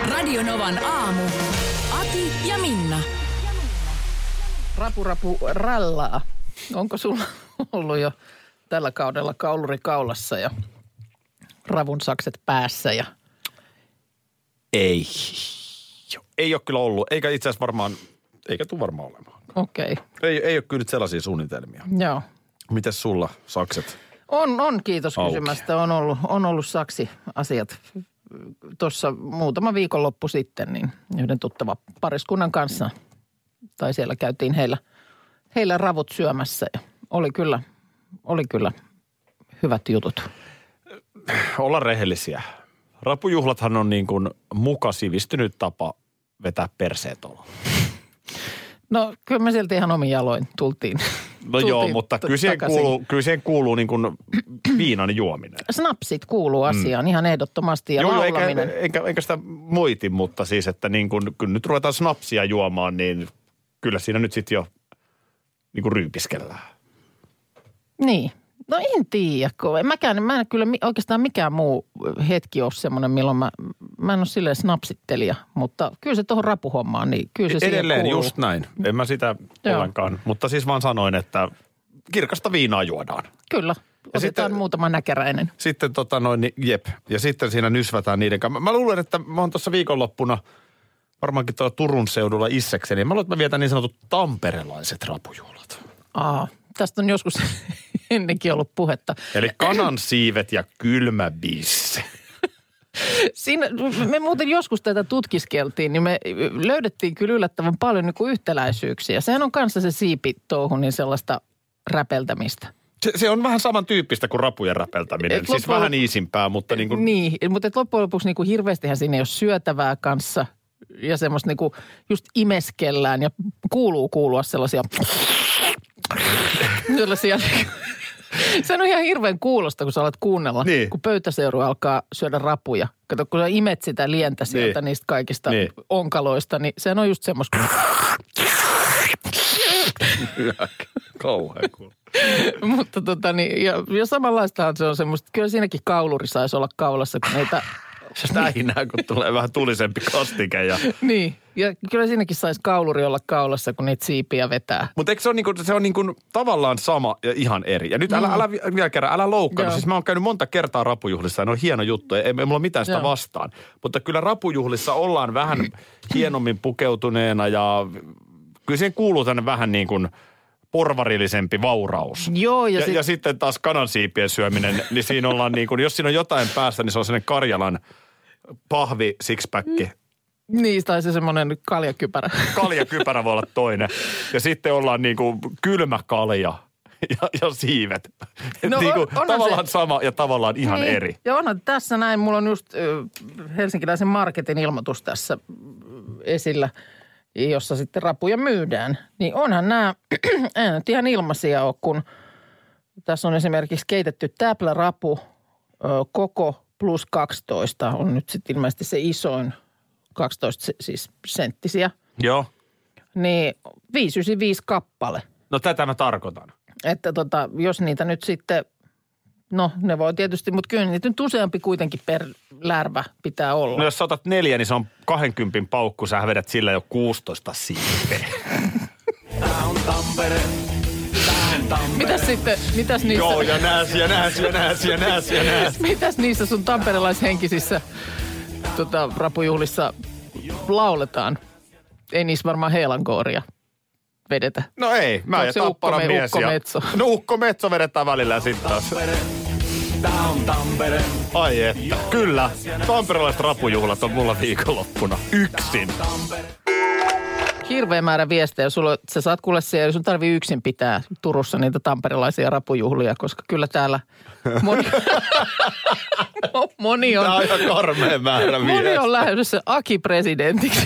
Radio-Novan aamu. Ati ja Minna. Rapu rallaa. Onko sulla ollut jo tällä kaudella kauluri kaulassa ja ravun sakset päässä? Ei ole kyllä ollut. Eikä itse asiassa varmaan, eikä tule varmaan olemaan. Okei. Ei ole kyllä nyt sellaisia suunnitelmia. Joo. Mites sulla sakset? On kiitos kysymästä. On ollut saksi-asiat tuossa muutama viikonloppu sitten, niin yhden tuttava pariskunnan kanssa. Tai siellä käytiin heillä ravut syömässä ja oli kyllä hyvät jutut. Olla rehellisiä. Rapujuhlathan on niin kuin muka sivistynyt tapa vetää perseet oloon. No kyllä me sieltä ihan omin jaloin tultiin. No joo, mutta kyllä siihen kuuluu niin kuin viinan juominen. Snapsit kuuluu asiaan ihan ehdottomasti ja laulaminen. Enkä sitä moiti, mutta siis, että niin kun nyt ruvetaan snapsia juomaan, niin kyllä siinä nyt sitten jo niin kuin ryypiskellään. Niin. No en tiedä, mä en kyllä oikeastaan mikään muu hetki ole semmoinen, milloin mä en ole silleen snapsittelija, mutta kyllä se tuohon rapuhommaan, niin kyllä se siihen edelleen kuuluu. Just näin, en mä sitä ollenkaan, mutta siis vaan sanoin, että kirkasta viinaa juodaan. Kyllä, otetaan muutama näkäräinen. Sitten jep, ja sitten siinä nysvätään niiden kanssa. Mä luulen, että mä oon tuossa viikonloppuna varmaankin tuolla Turun seudulla issekseni, mä luulen, että mä vietän niin sanotut tamperelaiset rapujuhlat. Tästä on joskus ennenkin ollut puhetta. Eli kanansiivet ja kylmä bisse. Me muuten joskus tätä tutkiskeltiin, niin me löydettiin kyllä yllättävän paljon niin kuin yhtäläisyyksiä. Sehän on kanssa se siipitouhu, niin sellaista räpeltämistä. Se on vähän samantyyppistä kuin rapujen räpeltäminen. Siis vähän iisimpää, mutta niin kuin... Niin, mutta loppujen lopuksi niin kuin hirveästihän siinä ei ole syötävää kanssa. Ja semmoista niin kuin just imeskellään ja kuulua sellaisia... Se on ihan hirveän kuulosta, kun sä alat kuunnella, niin. Kun pöytäseuru alkaa syödä rapuja. Kato, kun sä imet sitä lientä sieltä niistä kaikista onkaloista, niin sehän on just semmoista. Kauhean kuulla. Mutta ja samanlaistahan se on semmoista, kyllä siinäkin kauluri saisi olla kaulassa, kun niitä... Tähinää, kun tulee vähän tulisempi kastike. Niin, ja kyllä siinäkin saisi kauluri olla kaulassa, kun niitä siipiä vetää. Mutta eikö se on niin kuin tavallaan sama ja ihan eri. Ja nyt älä vielä kerran, älä loukkaannu. Siis mä oon käynyt monta kertaa rapujuhlissa ja ne on hieno juttu. Ei mulla ole mitään sitä vastaan. Mutta kyllä rapujuhlissa ollaan vähän hienommin pukeutuneena ja kyllä siihen kuuluu tänne vähän niin kuin porvarillisempi vauraus. Joo, ja sitten taas kanansiipien syöminen, niin siinä ollaan niin kuin, jos siinä on jotain päässä, niin se on sellainen Karjalan pahvi sixpacki. Niin, tai se semmoinen kaljakypärä. Kaljakypärä voi olla toinen. Ja sitten ollaan niin kuin kylmä kalja ja siivet. No niin kuin tavallaan sama ja tavallaan ihan eri. Ja onhan tässä näin, mulla on just helsinkiläisen marketin ilmoitus tässä esillä, jossa sitten rapuja myydään. Niin onhan nämä, ei nyt ihan ilmaisia ole, kun tässä on esimerkiksi keitetty täplärapu koko plus 12 on nyt sitten ilmeisesti se isoin 12 siis senttisiä. Joo. Niin 595 kappale. No tätä mä tarkoitan. Että jos niitä nyt sitten, no ne voi tietysti, mutta kyllä niitä nyt useampi kuitenkin per lärvä pitää olla. No jos sä otat 4, niin se on 20 paukku, sä vedät sillä jo 16 siipeä. Tää on Tampere. Mitäs niissä... Joo, ja nääs. Mitäs niissä sun tamperelaishenkisissä rapujuhlissa lauletaan? Ei niissä varmaan heilankooria vedetä. No ei, mä ja Tapparan mies. No Ukko Metso vedetään välillä sitten taas. Tää on Tampere. Ai että, kyllä. Tamperelaiset rapujuhlat on mulla viikonloppuna yksin. Hirveä määrä viestejä. Sä saat kuule siellä, sun tarvii yksin pitää Turussa niitä tamperelaisia rapujuhlia, koska kyllä täällä moni on... Tää on ihan karmea määrä viestejä. Moni on lähdössä Aki-presidentiksi.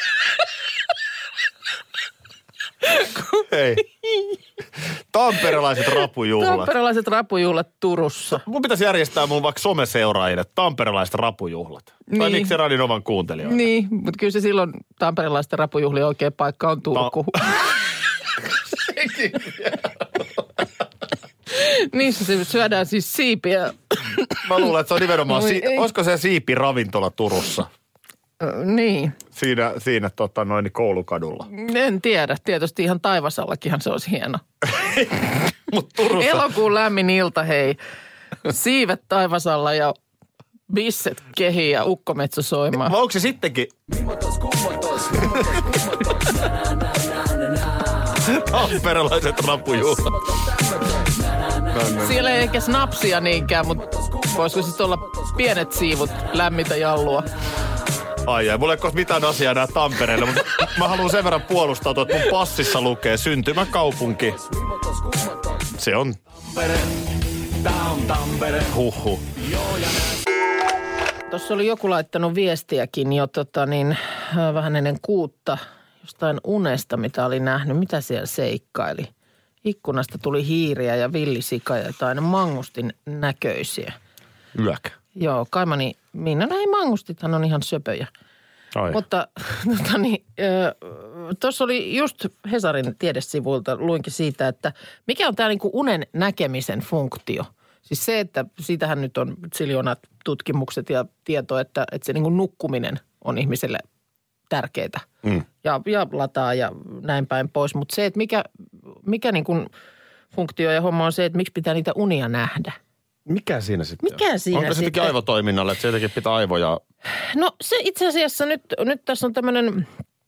Hei. Tamperelaiset rapujuhlat. Tamperelaiset rapujuhlat Turussa. Mun pitäisi järjestää mun vaikka someseuraajille tamperelaiset rapujuhlat. Niin. Tai miksi Radio-Novan kuuntelijoille. Niin, mutta kyllä se silloin tamperelaisten rapujuhlien oikea paikka on Turku. Sekin Niissä se syödään siis siipiä. Mä luulen, että se on nimenomaan, olisiko se siipiravintola Turussa? Niin. Siinä koulukadulla. En tiedä. Tietysti ihan Taivasallakinhan se olisi hieno. Mut Turussa... Elokuun lämmin ilta, hei. Siivet taivasalla ja bisset kehiin ja ukkometso soimaan. Onko se sittenkin? Tamperelaiset rapujuhlat. Siellä ei ehkä snapsia niinkään, mutta voisiko sitten olla pienet siivut lämmitä jallua? Ai, mulla ei ole mitään asiaa nää Tampereelle, mutta mä haluan sen verran puolustautua, että mun passissa lukee syntymäkaupunki. Se on... Tää on Tampere. Huhhuh. Tuossa oli joku laittanut viestiäkin jo vähän ennen 6 jostain unesta, mitä oli nähnyt. Mitä siellä seikkaili? Ikkunasta tuli hiiriä ja villisika ja jotain mangustin näköisiä. Yäk. Joo, kaimani Minna. No ei, mangustithan on ihan söpöjä. Ai. Mutta tuossa oli just Hesarin tiedesivuilta, luinkin siitä, että mikä on tämä niinku unen näkemisen funktio. Siis se, että siitähän nyt on siljoonat tutkimukset ja tieto, että se niinku nukkuminen on ihmiselle tärkeää. Ja lataa ja näin päin pois. Mutta se, että mikä niinku funktio ja homma on se, että miksi pitää niitä unia nähdä. Mikä siinä sitten Mikä siinä Onko se jotenkin aivotoiminnalle, että se jotenkin pitää aivoja... No se itse asiassa nyt tässä on tämmöinen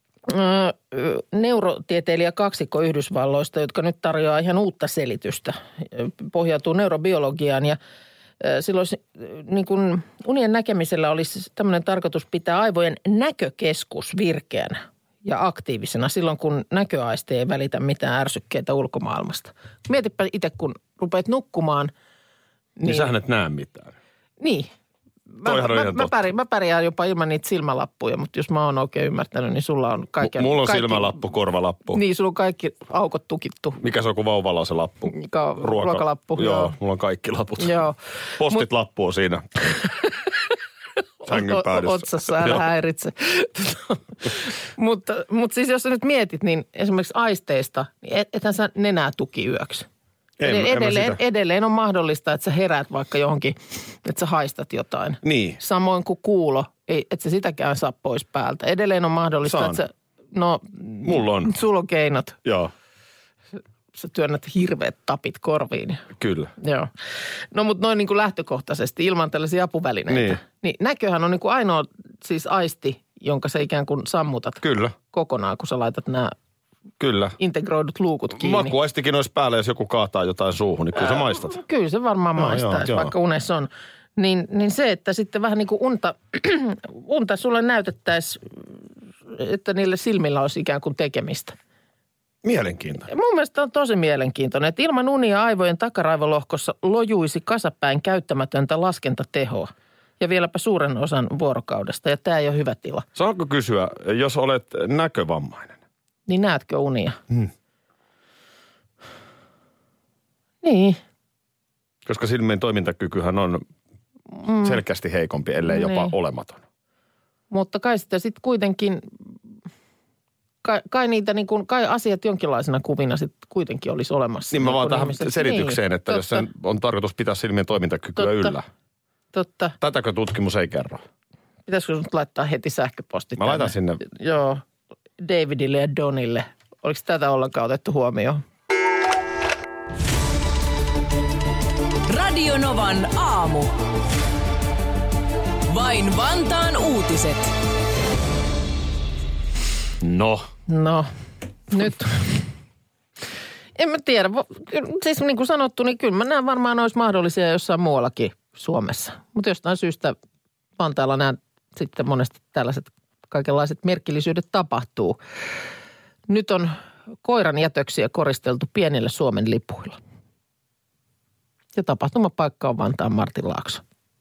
neurotieteilijä kaksikko Yhdysvalloista, jotka nyt tarjoaa ihan uutta selitystä. Pohjautuu neurobiologiaan ja silloin niin kuin unien näkemisellä olisi tämmöinen tarkoitus pitää aivojen näkökeskus virkeänä ja aktiivisena silloin, kun näköaiste ei välitä mitään ärsykkeitä ulkomaailmasta. Mietipä itse, kun rupeat nukkumaan. Niin sähän et näe mitään. Niin. Mä pärjään jopa ilman niitä silmälappuja, mutta jos mä oon oikein ymmärtänyt, niin sulla on kaikki... Mulla on silmälappu, korvalappu. Niin, sulla on kaikki aukot tukittu. Mikä se on, kun vauvalla on se lappu? Ruokalappu. Joo, mulla on kaikki laput. Joo. Postit-lappu on siinä. Sängyn päädyssä. Otsassa, älä häiritse. Mutta siis jos sä nyt mietit, niin esimerkiksi aisteista, niin ethän sä nenää tuki yöksi. Edelleen on mahdollista, että sä heräät vaikka johonkin, että sä haistat jotain. Niin. Samoin kuin kuulo, että sä sitäkään saa pois päältä. Edelleen on mahdollista, että sä... No, mulla on. Sulla on keinot. Joo. Sä työnnät hirveät tapit korviin. Kyllä. Joo. No, mutta noin niin kuin lähtökohtaisesti ilman tällaisia apuvälineitä. Niin näköhän on niin kuin ainoa siis aisti, jonka sä ikään kuin sammutat. Kyllä. Kokonaan, kun sä laitat nämä... Kyllä. Integroidut luukut kiinni. Makuaistikin olisi päällä, jos joku kaataa jotain suuhun, niin kyllä sä maistat. Kyllä se varmaan maistaisi, vaikka unessa on. Niin se, että sitten vähän niin kuin unta sulle näytettäisiin, että niille silmillä olisi ikään kuin tekemistä. Mielenkiintoinen. Mun mielestä on tosi mielenkiintoinen, että ilman unia aivojen takaraivolohkossa lojuisi kasapäin käyttämätöntä laskentatehoa. Ja vieläpä suuren osan vuorokaudesta, ja tämä ei ole hyvä tila. Saanko kysyä, jos olet näkövammainen? Niin näetkö unia? Niin. Koska silmien toimintakykyhän on selkeästi heikompi, ellei jopa olematon. Mutta kai sitten kuitenkin, kai niitä niin kuin, kai asiat jonkinlaisena kuvina sitten kuitenkin olisi olemassa. Niin mä vaan tähän ihmiset. selitykseen, niin, että jos sen on tarkoitus pitää silmien toimintakykyä yllä. Totta. Tätäkö tutkimus ei kerro? Pitäisikö nyt laittaa heti sähköpostit? Mä laitan sinne. Joo. Davidille ja Donille. Oliko tätä ollenkaan otettu huomioon? Radio Novan aamu. Vain Vantaan uutiset. No, nyt. En mä tiedä. Siis niin kuin sanottu, niin kyllä nämä varmaan olisi mahdollisia jossain muuallakin Suomessa. Mutta jostain syystä Vantaalla nämä sitten monesti tällaiset kaikenlaiset merkillisyydet tapahtuu. Nyt on koiran jätöksiä koristeltu pienillä Suomen lipuilla. Ja tapahtumapaikka on Vantaan Martinlaakso.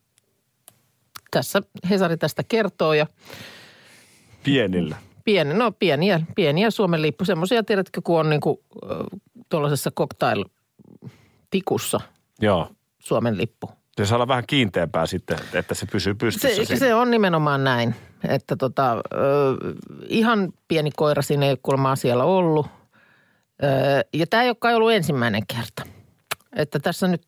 Tässä Hesari tästä kertoo ja... pienillä. Pieniä Suomen lippu. Semmoisia, tiedätkö, kun on niinku tuollaisessa cocktail-tikussa. Joo. Suomen lippu. Se saa olla vähän kiinteämpää sitten, että se pysyy pystyssä. Se on nimenomaan näin, että ihan pieni koira siinä ei kuulemma siellä ollut. Ja tämä ei olekaan ollut ensimmäinen kerta. Että tässä nyt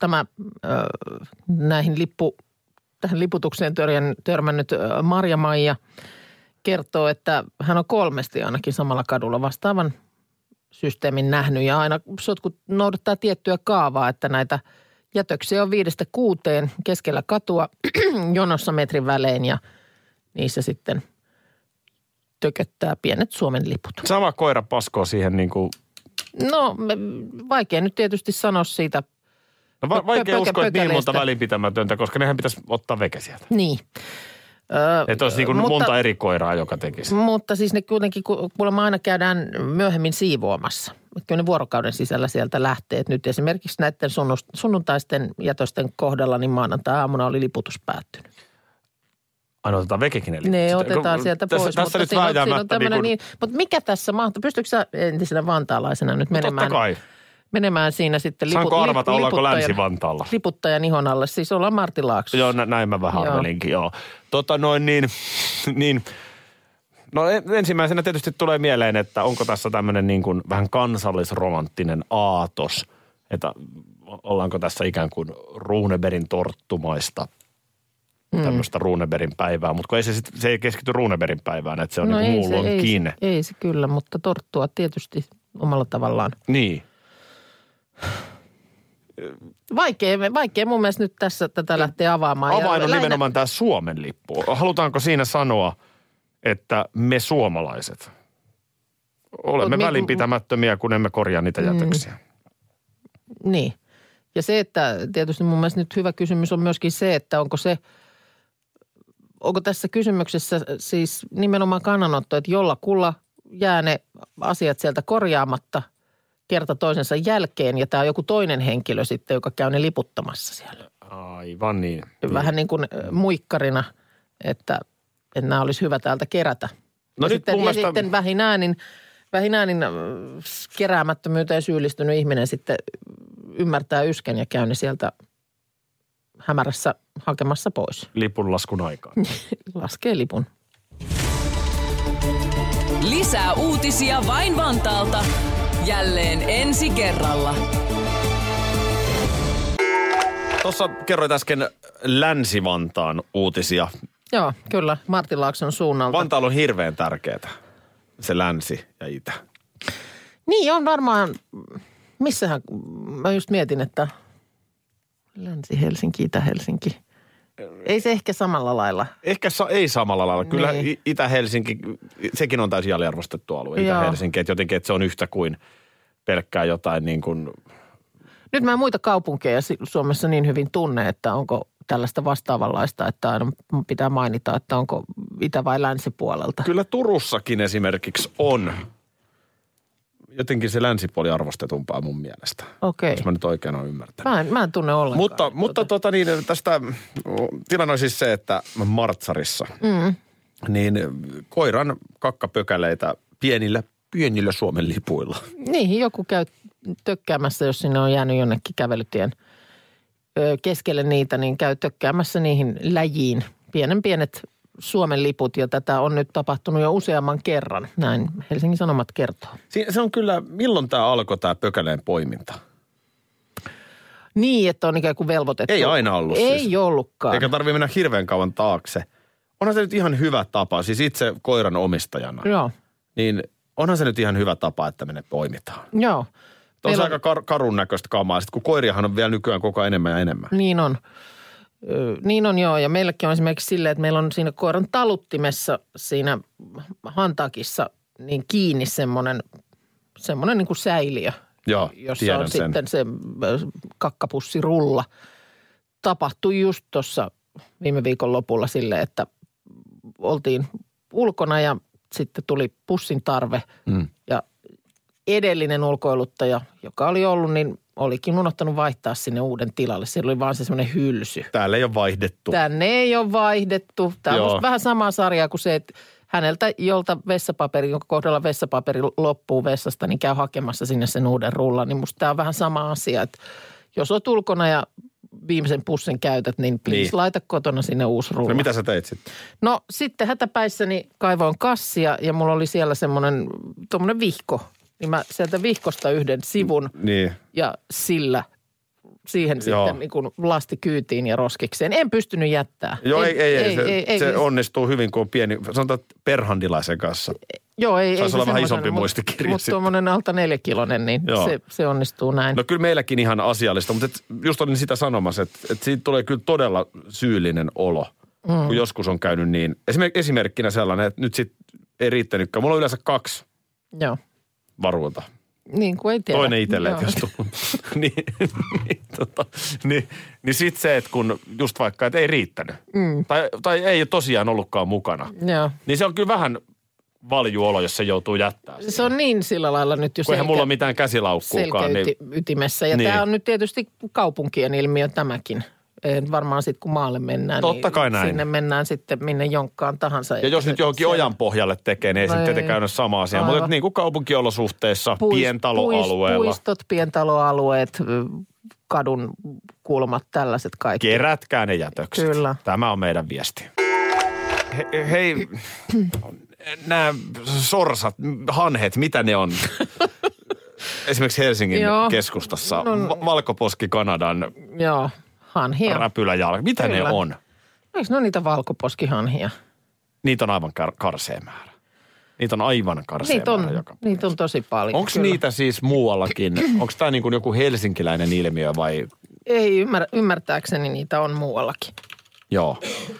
tähän liputukseen törmännyt Marja-Maija kertoo, että hän on 3 ainakin samalla kadulla vastaavan systeemin nähnyt. Ja aina sotkut noudattaa tiettyä kaavaa, että näitä jätöksiä on 5-6 keskellä katua jonossa metrin välein ja niissä sitten tököttää pienet Suomen liput. Sama koira paskoo siihen niin kuin... No, vaikea nyt tietysti sanoa siitä. No vaikea uskoa, että niin monta välinpitämätöntä, koska nehän pitäisi ottaa veke sieltä. Niin. Että olisi niin kuin monta eri koiraa, joka tekisi. Mutta siis ne kuitenkin, kuulemma aina käydään myöhemmin siivoamassa. Kyllä ne vuorokauden sisällä sieltä lähtee. Et nyt esimerkiksi näiden sunnuntaisten jätösten kohdalla, niin maanantai-aamuna oli liputus päättynyt. Aina otetaan vekekin eli. Ne otetaan sieltä pois. Tässä nyt vääjäämättä niin. Mutta mikä tässä mahtaa? Pystytkö sä entisenä vantaalaisena nyt menemään? Totta kai. Menemään siinä sitten saanko arvata, ollaanko Länsi-Vantaalla? Liputtajan ihon alle. Siis ollaan Martti-Laaksossa. Joo, näin mä vähän arvelinkin, joo. No ensimmäisenä tietysti tulee mieleen, että onko tässä tämmöinen niin kuin vähän kansallisromanttinen aatos, että ollaanko tässä ikään kuin Runebergin torttumaista tämmöistä Runebergin päivää, mutta kun se ei keskity Runebergin päivään, että se on niin kuin muulloinkin. Ei se kyllä, mutta torttua tietysti omalla tavallaan. Niin. Vaikea mun mielestä nyt tässä tätä lähtee avaamaan. Avain on nimenomaan tämä Suomen lippu. Halutaanko siinä sanoa, että me suomalaiset olemme välinpitämättömiä, kun emme korjaa niitä jätöksiä? Niin. Ja se, että tietysti mun mielestä nyt hyvä kysymys on myöskin se, että onko tässä kysymyksessä siis nimenomaan kannanotto, että jollakulla jää ne asiat sieltä korjaamatta kerta toisensa jälkeen ja tämä on joku toinen henkilö sitten, joka käy ne liputtamassa siellä. Aivan niin. Vähän niin kuin muikkarina, että nämä olisi hyvä täältä kerätä. No ja sitten vähin äänin keräämättömyyteen syyllistynyt ihminen sitten ymmärtää yskän ja käy ne sieltä hämärässä hakemassa pois. Lipun laskun aikaan. Laskee lipun. Lisää uutisia vain Vantaalta. Jälleen ensi kerralla. Tuossa kerroit äsken Länsi-Vantaan uutisia. Joo, kyllä. Martti-Laakson suunnalta. Vantaalla on hirveän tärkeää, se länsi ja itä. Niin, on varmaan. Missähän, mä just mietin, että Länsi-Helsinki, Itä-Helsinki. Ei se ehkä samalla lailla. Ehkä ei samalla lailla. Kyllä niin. Itä-Helsinki, sekin on täysin aliarvostettu alue, Itä-Helsinki. Että jotenkin, että se on yhtä kuin pelkkää jotain niin kuin... Nyt mä en muita kaupunkeja Suomessa niin hyvin tunne, että onko tällaista vastaavanlaista, että aina pitää mainita, että onko itä- vai länsipuolelta. Kyllä Turussakin esimerkiksi on. Jotenkin se länsipuoli arvostetumpaa mun mielestä. Okei. Jos mä nyt oikein olen ymmärtänyt. Mä en tunne ollenkaan. Mutta tästä tilanne on siis se, että Martsarissa, niin koiran kakkapökäleitä pienillä Suomen lipuilla. Niin, joku käy tökkäämässä, jos sinne on jäänyt jonnekin kävelytien keskelle niitä, niin käy tökkäämässä niihin läjiin pienet Suomen liput. Ja tätä on nyt tapahtunut jo useamman kerran, näin Helsingin Sanomat kertoo. Se on kyllä, milloin tämä alkoi tämä pökäleen poiminta? Niin, että on ikään kuin velvoitettu. Ei aina ollut Ei ollutkaan. Eikä tarvitse mennä hirveän kauan taakse. Onhan se nyt ihan hyvä tapa, siis itse koiran omistajana. Joo. Niin onhan se nyt ihan hyvä tapa, että me ne poimitaan. Joo. On se aika karun näköistä kamaa, kun koiriahan on vielä nykyään koko ajan enemmän ja enemmän. Niin on. Niin on joo, ja meilläkin on esimerkiksi silleen, että meillä on siinä koiran taluttimessa siinä hantakissa niin kiinni semmoinen niin kuin säiliö. Joo, jossa on sen. Sitten se kakkapussirulla. Tapahtui just tuossa viime viikon lopulla silleen, että oltiin ulkona ja sitten tuli pussin tarve ja edellinen ulkoiluttaja, joka oli ollut, niin olikin unohtanut vaihtaa sinne uuden tilalle. Siellä oli vaan se semmoinen hylsy. Täällä ei ole vaihdettu. Tänne ei ole vaihdettu. Tämä on vähän samaa sarjaa kuin se, että häneltä, jonka kohdalla vessapaperi loppuu vessasta, niin käy hakemassa sinne sen uuden rullan. Niin musta tämä on vähän sama asia, että jos olet ulkona ja viimeisen pussin käytät, niin please laita kotona sinne uusi rulla. No mitä sä teit sitten? No sitten hätäpäissäni kaivoin kassia ja mulla oli siellä semmoinen tuommoinen vihko. Niin mä sieltä vihkosta yhden sivun ja sillä siihen sitten niin kuin lasti kyytiin ja roskikseen. En pystynyt jättää. Joo, ei se onnistuu hyvin, kun on pieni, sanotaan perhandilaisen kanssa. Joo, ei. Saisi olla vähän isompi muistikirja. Mutta tuommoinen alta 4-kilonen, niin se onnistuu näin. No kyllä meilläkin ihan asiallista, mutta just olin sitä sanomassa, että siitä tulee kyllä todella syyllinen olo, kun joskus on käynyt niin. Esimerkkinä sellainen, että nyt sitten ei riittänytkään. Mulla on yleensä 2 varuuta. Niin kuin ei tiedä. Toinen itselleen, jos tullut. niin sitten se, että kun just vaikka, että ei riittänyt. Tai ei tosiaan ollutkaan mukana. Joo. Niin se on kyllä vähän valjuolo, jos se joutuu jättää. Se on niin sillä lailla nyt, jos eihän mulla ole mitään käsilaukkuukaan. Ytimessä. Ja tämä on nyt tietysti kaupunkien ilmiö tämäkin. Varmaan sitten kun maalle mennään, totta kai näin. Sinne mennään sitten minne jonkkaan tahansa. Ja jos nyt johonkin ojan pohjalle tekee, niin ei se tietenkään ole sama asia. Mutta niin kuin kaupunkiolosuhteissa, pientaloalueella. Puistot, pientaloalueet, kadun kulmat, tällaiset kaikki. Kerätkää ne jätökset. Kyllä. Tämä on meidän viesti. Hei, nämä sorsat, hanhet, mitä ne on? Esimerkiksi Helsingin keskustassa. Valkoposki Kanadan. Joo. Hanhia. Räpyläjalka. Mitä Kyllä. ne on? Eikö ne ole niitä valkoposkihanhia? Niitä on aivan karsea määrä. Niitä on aivan karsea määrä joka niitä on tosi paljon. Onko niitä siis muuallakin? Onko tämä niin kuin joku helsinkiläinen ilmiö vai? Ei, ymmärtääkseni niitä on muuallakin. Joo.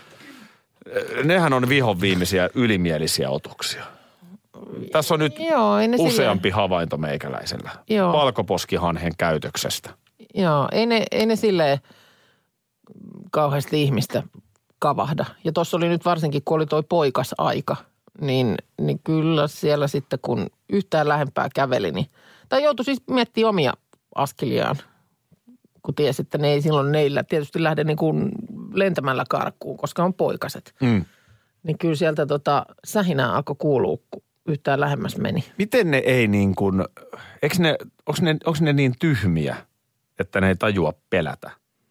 Nehän on vihon viimeisiä ylimielisiä otuksia. Tässä on nyt useampi havainto meikäläisellä. Valkoposkihanhen käytöksestä. Joo, ei ne silleen kauheasti ihmistä kavahda. Ja tuossa oli nyt varsinkin, kun oli toi poikasaika, niin kyllä siellä sitten kun yhtään lähempää käveli, niin, tai joutui siis miettimään omia askeliaan, kun tiesi, että ne ei silloin neillä tietysti lähde niin kuin lentämällä karkuun, koska on poikaset. Niin kyllä sieltä sähinää alkoi kuulua, kun yhtään lähemmäs meni. Miten ne ei niin kuin, onko ne niin tyhmiä, että ne ei tajua pelätä?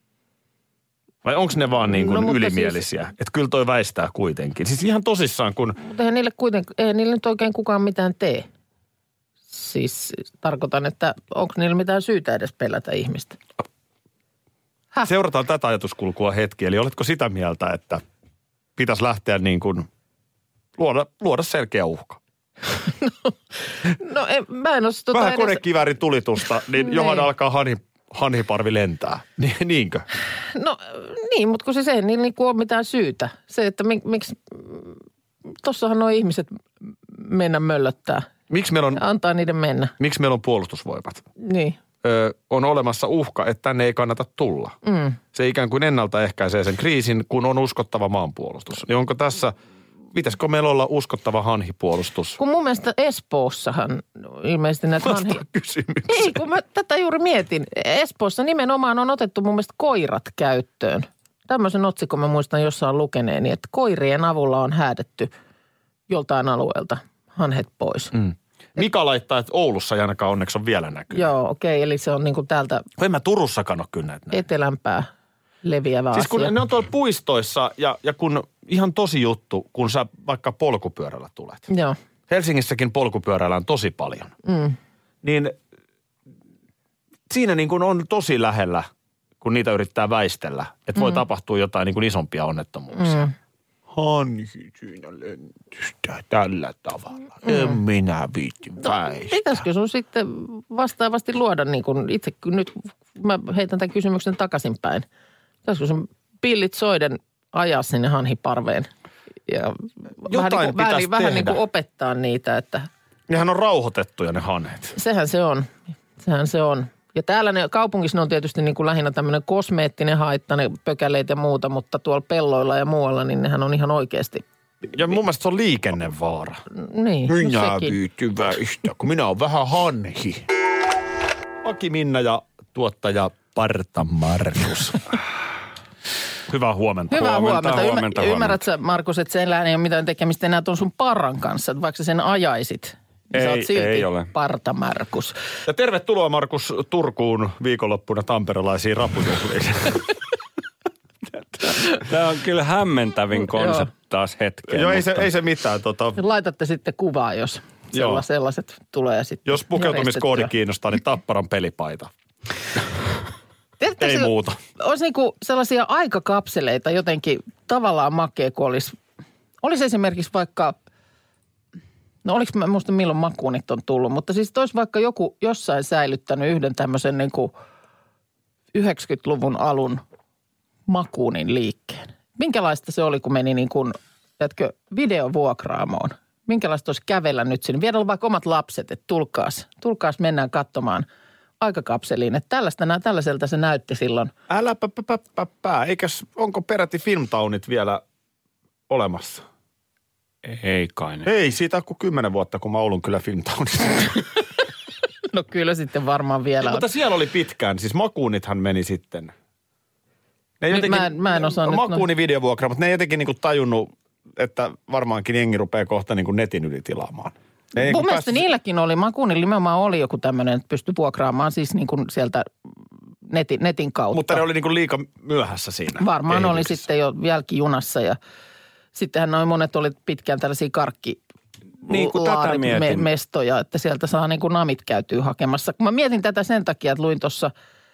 Vai onko ne vaan niin kuin ylimielisiä? Siis, että kyllä toi väistää kuitenkin. Siis ihan tosissaan kun... Mutta eihän niille nyt oikein kukaan mitään tee. Siis tarkoitan, että onko niillä mitään syytä edes pelätä ihmistä? Seurataan tätä ajatuskulkua hetki. Eli oletko sitä mieltä, että pitäisi lähteä niin kuin luoda selkeä uhka? Mä en ole vähän konekiväärin tulitusta, niin johon alkaa hanhiparvi lentää. Niinkö? No niin, mutta kun ei niillä niin ole mitään syytä. Se, että miksi, tossahan nuo ihmiset mennä möllöttää. Miksi meillä on... Antaa niiden mennä. Miksi meillä on puolustusvoimat? Niin. On olemassa uhka, että tänne ei kannata tulla. Se ikään kuin ennaltaehkäisee sen kriisin, kun on uskottava maanpuolustus. Niin onko tässä... Pitäisikö meillä olla uskottava hanhipuolustus? Kun mun mielestä Espoossahan ilmeisesti näitä hanhia... kysymykseen. Ei, kun mä tätä juuri mietin. Espoossa nimenomaan on otettu mun mielestä koirat käyttöön. Tämmöisen otsikon mä muistan jossain lukeneeni, että koirien avulla on häädetty joltain alueelta hanhet pois. Mika laittaa, että Oulussa ei ainakaan onneksi on vielä näkynyt. Joo, okei. Eli se on niin kuin täältä... En mä Turussakaan ole kyllä näitä. Etelämpää leviävä asia. Siis kun ne on tuolla puistoissa ja kun ihan tosi juttu, kun sä vaikka polkupyörällä tulet. Joo. Helsingissäkin polkupyörällä on tosi paljon. Niin siinä niin kuin on tosi lähellä, kun niitä yrittää väistellä, että voi tapahtua jotain niin kuin isompia onnettomuuksia. Hanhi siinä lentystä tällä tavalla. En minä viitti väistää. Pitäisikö sun sitten vastaavasti luoda niin kuin itse, nyt mä heitän tämän kysymyksen takaisinpäin. Pitäisikö sun pillit soiden ajaa sinne hanhiparveen ja vähän niin kuin opettaa niitä, että... Nehän on rauhoitettuja ne hanhet. Sehän se on. Ja täällä kaupungissa ne on tietysti niin kuin lähinnä tämmöinen kosmeettinen haitta, ne pökäleet ja muuta, mutta tuolla pelloilla ja muualla, niin nehän on ihan oikeasti... Ja mun mielestä se on liikennevaara. Niin, minä viitin väistää, kun minä olen vähän hanhi. Aki Minna ja tuottaja Parta Markus. Hyvää huomenta. Hyvää huomenta. Ymmärrätkö, Markus, että siellä ei ole mitään tekemistä enää tuon sun parran kanssa, että vaikka sä sen ajaisit, niin sä oot silti ole. Parta Markus. Ja tervetuloa, Markus, Turkuun viikonloppuna tamperelaisiin rapujuhliin. Tämä on kyllä hämmentävin konsepti taas hetkeen. Joo, ei se mitään. Laitatte sitten kuvaa, jos sellaiset tulee sitten. Jos pukeutumiskoodi kiinnostaa, niin Tapparan pelipaita. Ei muuta. Olisi niinku sellaisia aikakapseleita jotenkin tavallaan makea, kun olisi esimerkiksi vaikka, no oliko mä muista milloin makuunit on tullut, mutta siis olisi vaikka joku jossain säilyttänyt yhden tämmöisen niinku 90-luvun alun makuunin liikkeen. Minkälaista se oli, kun meni niin kuin, tiedätkö, videovuokraamoon? Minkälaista olisi kävellä nyt sinne? Viedä vaikka omat lapset, että tulkaas mennään katsomaan aikakapseliin. Että tällaiselta se näytti silloin. Älä onko peräti Filmtownit vielä olemassa? Ei kai ne. Ei, siitä kuin 10 vuotta, kun mä Oulun kyllä Filmtownissa. No kyllä sitten varmaan vielä Mutta siellä oli pitkään, siis makuunithan meni sitten. Ne jotenkin, mä en osaa nyt. Makuuni videovuokra, mutta ne ei jotenkin niinku tajunnut, että varmaankin jengi rupeaa kohta niinku netin yli tilaamaan. Mun mielestä niilläkin oli, makuunilla nimenomaan oli joku tämmöinen, että pystyi vuokraamaan siis niin kuin sieltä netin kautta. Mutta ne oli niinku liika myöhässä siinä. Varmaan oli sitten jo jälkijunassa ja sittenhän noin monet oli pitkään tällaisia niin kuin tätä mietin. mestoja, että sieltä saa niin kuin namit käytyy hakemassa. Kun mä mietin tätä sen takia, että luin tuossa,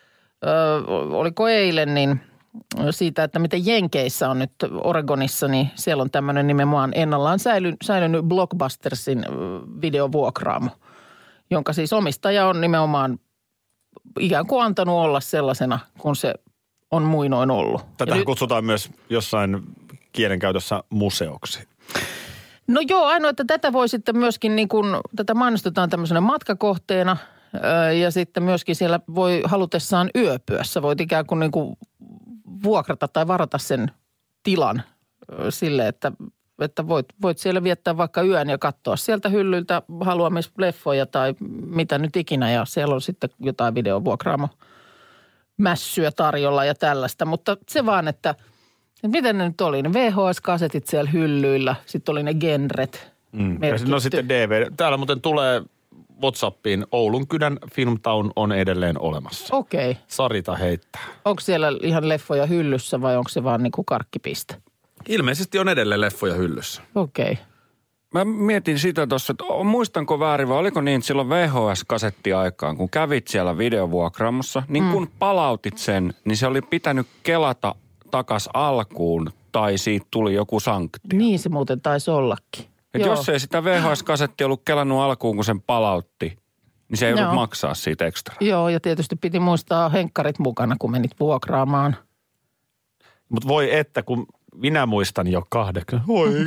oliko eilen, niin siitä, että miten Jenkeissä on nyt Oregonissa, niin siellä on tämmöinen nimenomaan ennallaan säilynyt Blockbustersin videovuokraamo, jonka siis omistaja on nimenomaan ikään kuin antanut olla sellaisena, kun se on muinoin ollut. Tätä kutsutaan myös jossain kielenkäytössä museoksi. No joo, ainoa, että tätä voi sitten myöskin niin kuin, tätä mainostetaan tämmöisenä matkakohteena ja sitten myöskin siellä voi halutessaan yöpyä. Sä voit ikään kuin, vuokrata tai varata sen tilan sille, että voit siellä viettää vaikka yön ja katsoa sieltä hyllyltä haluamisleffoja tai mitä nyt ikinä ja siellä on sitten jotain videovuokraamo-mässyä tarjolla ja tällaista, mutta se vaan, että miten ne nyt oli? Ne VHS-kasetit siellä hyllyillä, sitten oli ne genret merkitty. No sitten DVD. Täällä muuten tulee WhatsAppiin Oulun kylän Filmtown on edelleen olemassa. Okei. Sarita heittää. Onko siellä ihan leffoja hyllyssä vai onko se vaan niin kuin karkkipiste? Ilmeisesti on edelleen leffoja hyllyssä. Okei. Mä mietin sitä tuossa, että muistanko väärin vai oliko niin, että silloin VHS-kasettiaikaan, kun kävit siellä videovuokraamossa, niin kun palautit sen, niin se oli pitänyt kelata takas alkuun tai siitä tuli joku sanktio. Niin se muuten taisi ollakin. Että jos ei sitä VHS-kasettia ollut kelannut alkuun, kun sen palautti, niin se ei ollut maksaa siitä ekstra. Joo, ja tietysti piti muistaa henkkarit mukana, kun menit vuokraamaan. Mutta voi että, kun minä muistan jo Oi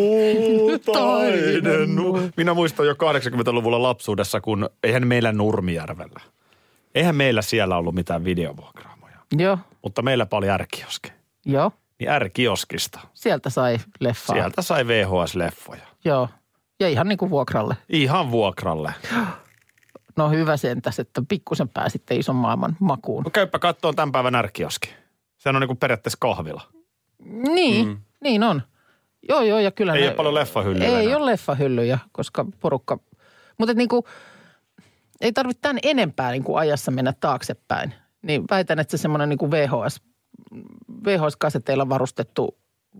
kultainen. Minä muistan jo 80-luvulla lapsuudessa, kun eihän meillä Nurmijärvellä. Eihän meillä siellä ollut mitään videovuokraamoja. Joo. Mutta meilläpä oli R-kioski. Joo. Niin R-kioskista. Sieltä sai leffaa. Sieltä sai VHS-leffoja. Joo. Ja ihan niin kuin vuokralle. Ihan vuokralle. No hyvä sentäs, että pikkusen pääsitte ison maailman makuun. No käyppä kattoon tämän päivän R-kioski. Sehän on niin kuin periaatteessa kahvila. Niin, niin on. Joo, ja kyllä ei ole paljon leffahyllyjä. Ei ole leffahyllyjä, koska porukka. Mutta niin kuin, ei tarvitse tämän enempää niin kuin ajassa mennä taaksepäin. Niin väitän, että se semmoinen niin kuin VHS-kaseteilla varustettu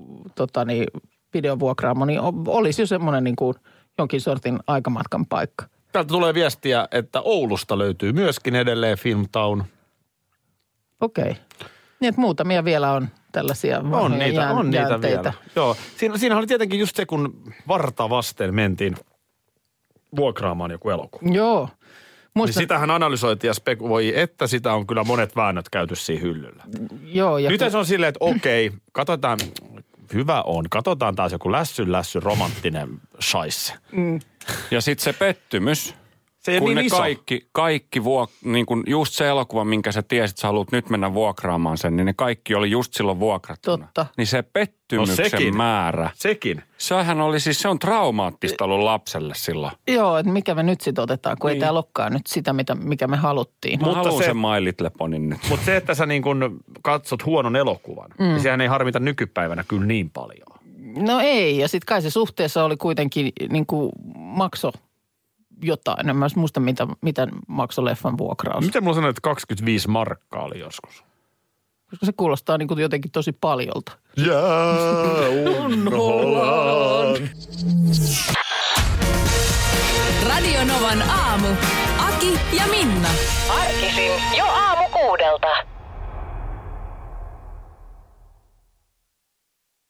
videovuokraamo, niin olisi jo semmoinen niin kuin jonkin sortin aikamatkan paikka. Täältä tulee viestiä, että Oulusta löytyy myöskin edelleen Filmtown. Okei. Niin, että muutamia vielä on tällaisia on niitä vielä. Joo. Siinä oli tietenkin just se, kun varta vasten mentiin vuokraamaan joku elokuva. Joo. Niin sitähän analysoitiin ja spekuoi, että sitä on kyllä monet väännöt käyty siinä hyllyllä. Joo. Nyt se on silleen, että okei, katsotaan, hyvä on. Katsotaan taas joku lässy romanttinen shaisse. Ja sitten se pettymys. Se ei kun niin ne iso. kaikki niin kun just se elokuva, minkä sä tiesit, sä haluat nyt mennä vuokraamaan sen, niin ne kaikki oli just silloin vuokrattuna. Totta. Niin se pettymyksen määrä. Sekin. Sehän oli siis, se on traumaattista ollut lapselle silloin. Joo, että mikä me nyt sit otetaan, kun ei täällä olekaan nyt sitä, mikä me haluttiin. Mä haluan sen My Little Ponyn nyt. Mutta se, että sä niin kun katsot huonon elokuvan, niin sehän ei harmita nykypäivänä kyllä niin paljon. No ei, ja sitten kai se suhteessa oli kuitenkin niin kuin makso jotain. En mä muista, mitä maksoi leffan vuokraus. Miten mulla sanoit, että 25 markkaa oli joskus? Koska se kuulostaa niin kuin jotenkin tosi paljolta. Unholaan. Radio Novan aamu. Aki ja Minna. Arkisin jo aamu 6.